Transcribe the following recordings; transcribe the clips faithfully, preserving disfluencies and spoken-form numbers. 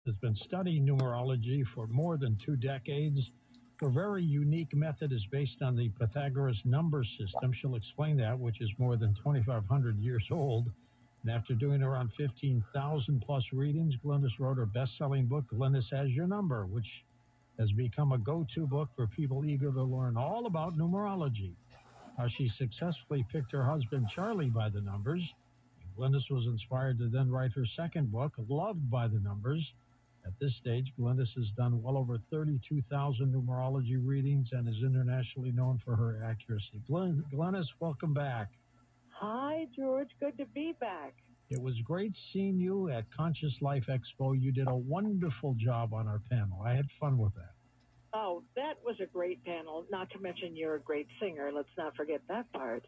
has been studying numerology for more than two decades. Her very unique method is based on the Pythagoras number system. She'll explain that, which is more than twenty-five hundred years old. And after doing around fifteen thousand plus readings, Glynis wrote her best selling book, Glynis Has Your Number, which has become a go to book for people eager to learn all about numerology. How she successfully picked her husband, Charlie, by the numbers. Glynis was inspired to then write her second book, Loved by the Numbers. At this stage, Glynis has done well over thirty-two thousand numerology readings and is internationally known for her accuracy. Glen- Glynis, welcome back. Hi, George. Good to be back. It was great seeing you at Conscious Life Expo. You did a wonderful job on our panel. I had fun with that. Oh, that was a great panel. Not to mention you're a great singer. Let's not forget that part.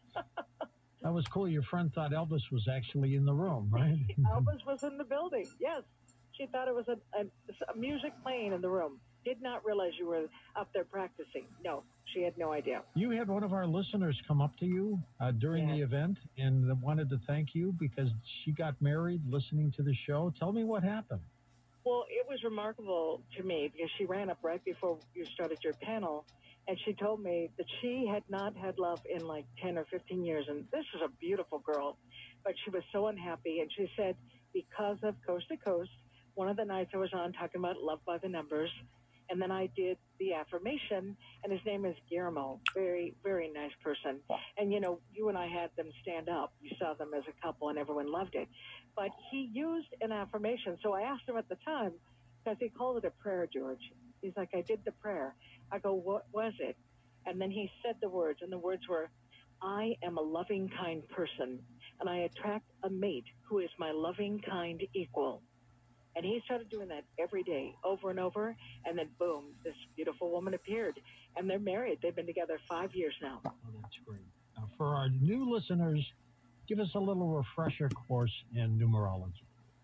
That was cool. Your friend thought Elvis was actually in the room, right? Elvis was in the building. Yes. She thought it was a, a, a music playing in the room. Did not realize you were up there practicing. No, she had no idea. You had one of our listeners come up to you uh, during Yes. the event and wanted to thank you because she got married listening to the show. Tell me what happened. Well, it was remarkable to me because she ran up right before you started your panel, and she told me that she had not had love in like ten or fifteen years, and this is a beautiful girl, but she was so unhappy, and she said because of Coast to Coast, one of the nights I was on talking about love by the numbers, and then I did the affirmation, and his name is Guillermo, very, very nice person. And, you know, you and I had them stand up. You saw them as a couple, and everyone loved it. But he used an affirmation. So I asked him at the time, because he called it a prayer, George. He's like, I did the prayer. I go, what was it? And then he said the words, and the words were, I am a loving, kind person, and I attract a mate who is my loving, kind equal. And he started doing that every day, over and over, and then boom, this beautiful woman appeared. And they're married. They've been together five years now. Oh, that's great. Now, for our new listeners, give us a little refresher course in numerology.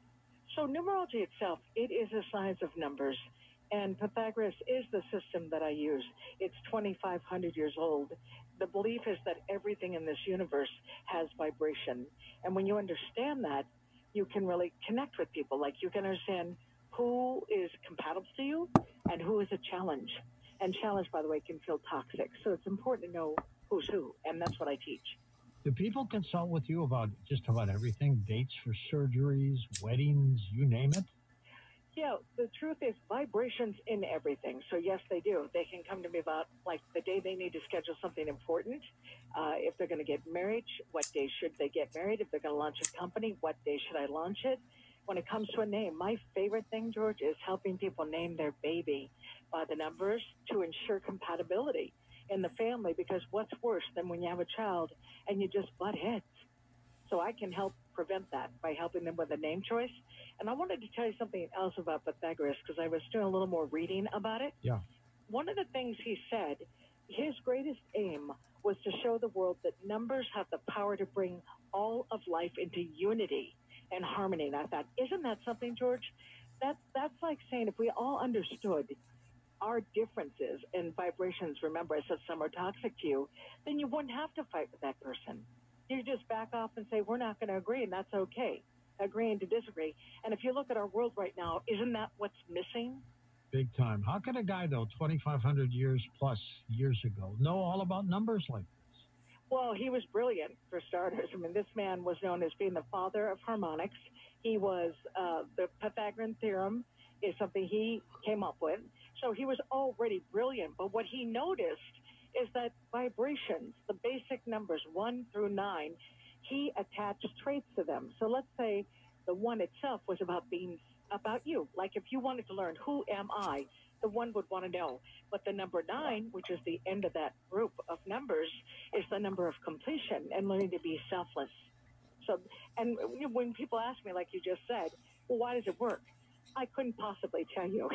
So numerology itself, it is a science of numbers. And Pythagoras is the system that I use. It's twenty-five hundred years old. The belief is that everything in this universe has vibration. And when you understand that, you can really connect with people. Like you can understand who is compatible to you and who is a challenge. And challenge, by the way, can feel toxic. So it's important to know who's who. And that's what I teach. Do people consult with you about just about everything? Dates for surgeries, weddings, you name it? Yeah, the truth is vibrations in everything. So yes, they do. They can come to me about like the day they need to schedule something important. Uh, if they're going to get married, what day should they get married? If they're going to launch a company, what day should I launch it? When it comes to a name, my favorite thing, George, is helping people name their baby by the numbers to ensure compatibility in the family. Because what's worse than when you have a child and you just butt heads? So I can help prevent that by helping them with a name choice. And I wanted to tell you something else about Pythagoras because I was doing a little more reading about it. Yeah. One of the things he said, his greatest aim was to show the world that numbers have the power to bring all of life into unity and harmony. And I thought, isn't that something, George? That, that's like saying if we all understood our differences and vibrations, remember I said some are toxic to you, then you wouldn't have to fight with that person. You just back off and say, we're not going to agree, and that's okay. Agreeing to disagree. And if you look at our world right now, isn't that what's missing? Big time. How can a guy, though, twenty-five hundred years plus years ago, know all about numbers like this? Well, he was brilliant, for starters. I mean, this man was known as being the father of harmonics. He was, uh, the Pythagorean theorem is something he came up with. So he was already brilliant. But what he noticed is that vibrations, the basic numbers one through nine, he attached traits to them. So let's say the one itself was about being about you. Like if you wanted to learn who am I, the one would want to know. But the number nine, which is the end of that group of numbers, is the number of completion and learning to be selfless. So, and when people ask me, like you just said, well, why does it work? I couldn't possibly tell you.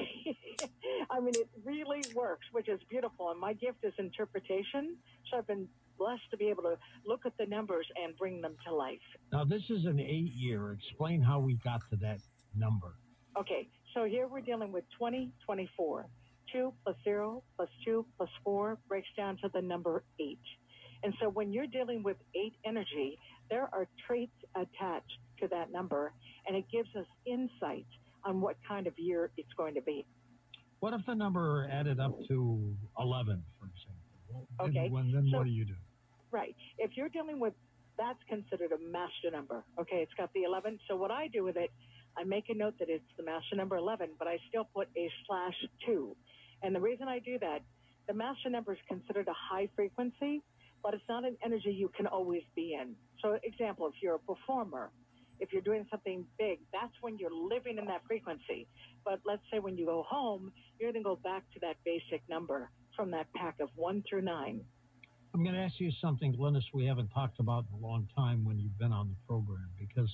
I mean, it really works, which is beautiful. And my gift is interpretation. So I've been blessed to be able to look at the numbers and bring them to life. Now, this is an eight year. Explain how we got to that number. Okay, so here we're dealing with twenty twenty-four. two plus zero plus two plus four breaks down to the number eight. And so when you're dealing with eight energy, there are traits attached to that number, and it gives us insight on what kind of year it's going to be. What if the number added up to eleven, for example? Well, then, Okay, when, then so- what do you do? Right. If you're dealing with, that's considered a master number. Okay, it's got the eleven. So what I do with it, I make a note that it's the master number eleven, but I still put a slash two. And the reason I do that, the master number is considered a high frequency, but it's not an energy you can always be in. So example, if you're a performer, if you're doing something big, that's when you're living in that frequency. But let's say when you go home, you're going to go back to that basic number from that pack of one through nine. I'm going to ask you something, Glynis, we haven't talked about in a long time when you've been on the program, because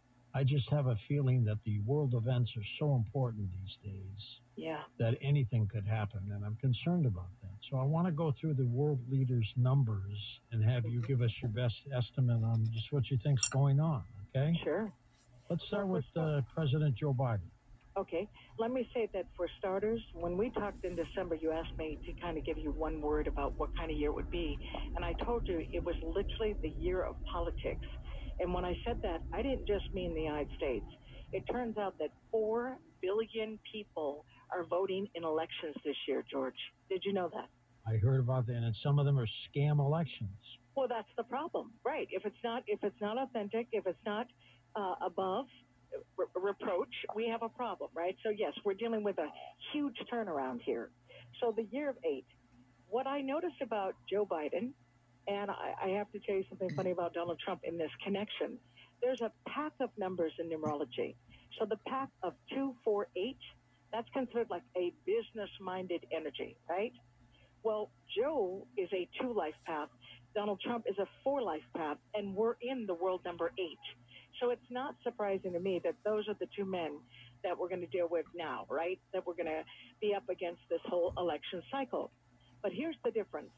I just have a feeling that the world events are so important these days Yeah. that anything could happen, and I'm concerned about that. So I want to go through the world leaders' numbers and have you give us your best estimate on just what you think's going on, okay? Sure. Let's start Well, with for uh, President Joe Biden. Okay, let me say that for starters, when we talked in December, you asked me to kind of give you one word about what kind of year it would be. And I told you it was literally the year of politics. And when I said that, I didn't just mean the United States. It turns out that four billion people are voting in elections this year, George. Did you know that? I heard about that, and some of them are scam elections. Well, that's the problem, right? If it's not, if it's not authentic, if it's not uh, above re- reproach, we have a problem, right? So yes, we're dealing with a huge turnaround here. So the year of eight. What I noticed about Joe Biden, and I, I have to tell you something funny about Donald Trump in this connection. There's a pack of numbers in numerology. So the pack of two, four, eight, that's considered like a business-minded energy, right? Well, Joe is a two life path. Donald Trump is a four life path, and we're in the world number eight. So it's not surprising to me that those are the two men that we're going to deal with now, right? That we're going to be up against this whole election cycle. But here's the difference.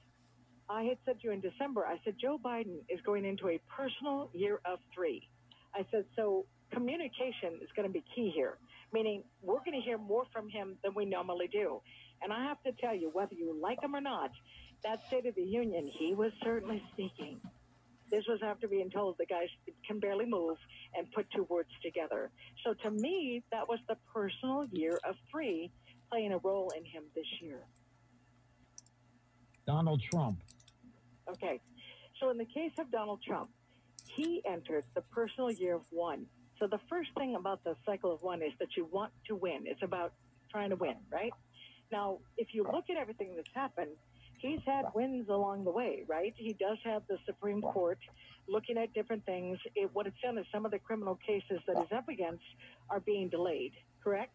I had said to you in December, I said, Joe Biden is going into a personal year of three. I said, so communication is going to be key here, meaning we're going to hear more from him than we normally do. And I have to tell you, whether you like him or not, that State of the Union, he was certainly speaking. This was after being told the guy can barely move and put two words together. So to me, that was the personal year of three playing a role in him this year. Donald Trump. Okay. So in the case of Donald Trump, he entered the personal year of one. So the first thing about the cycle of one is that you want to win. It's about trying to win, right? Now, if you look at everything that's happened, he's had wins along the way, right? He does have the Supreme Court looking at different things. It, what it's done is some of the criminal cases that he's up against are being delayed, correct?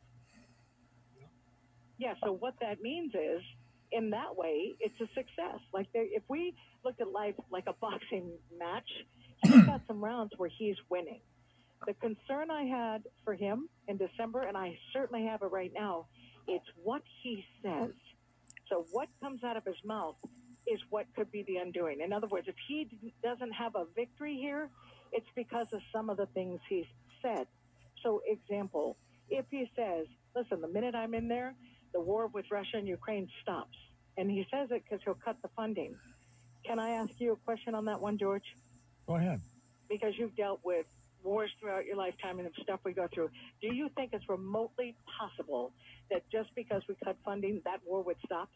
Yeah, so what that means is, in that way, it's a success. Like, there, if we looked at life like a boxing match, he's got some rounds where he's winning. The concern I had for him in December, and I certainly have it right now, it's what he says. So what comes out of his mouth is what could be the undoing. In other words, if he doesn't have a victory here, it's because of some of the things he's said. So example, if he says, listen, the minute I'm in there, the war with Russia and Ukraine stops. And he says it because he'll cut the funding. Can I ask you a question on that one, George? Go ahead. Because you've dealt with wars throughout your lifetime and the stuff we go through. Do you think it's remotely possible that just because we cut funding, that war would stop?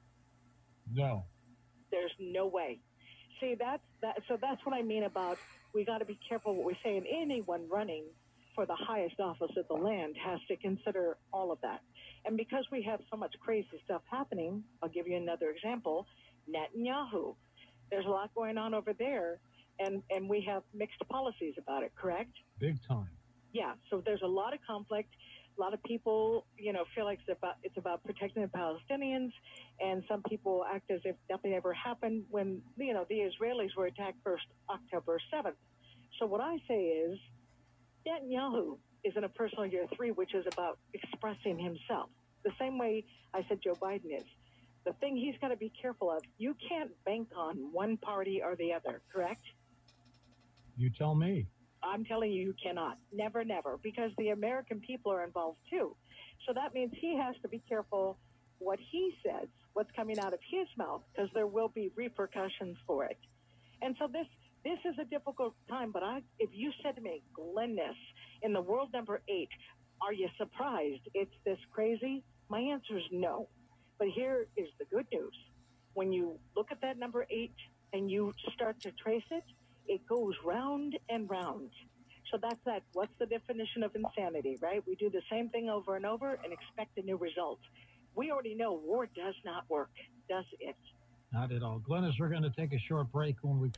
No. There's no way. See, that's that. So that's what I mean about we got to be careful what we say. And anyone running for the highest office of the land has to consider all of that. And because we have so much crazy stuff happening, I'll give you another example. Netanyahu. There's a lot going on over there, and, and we have mixed policies about it, correct? Big time. Yeah, so there's a lot of conflict. A lot of people, you know, feel like it's about, it's about protecting the Palestinians, and some people act as if nothing ever happened when, you know, the Israelis were attacked first October seventh. So what I say is Netanyahu is in a personal year three, which is about expressing himself. The same way I said Joe Biden is. The thing he's got to be careful of, you can't bank on one party or the other, correct? You tell me. I'm telling you, you cannot. Never, never. Because the American people are involved too. So that means he has to be careful what he says, what's coming out of his mouth, because there will be repercussions for it. And so this this is a difficult time, but I, if you said to me, Glennis, in the world number eight, Are you surprised it's this crazy? My answer is no. But here is the good news. When you look at that number eight and you start to trace it, it goes round and round. So that's that. What's the definition of insanity, right? We do the same thing over and over and expect a new result. We already know war does not work, does it? Not at all. Glennis, we're going to take a short break. When we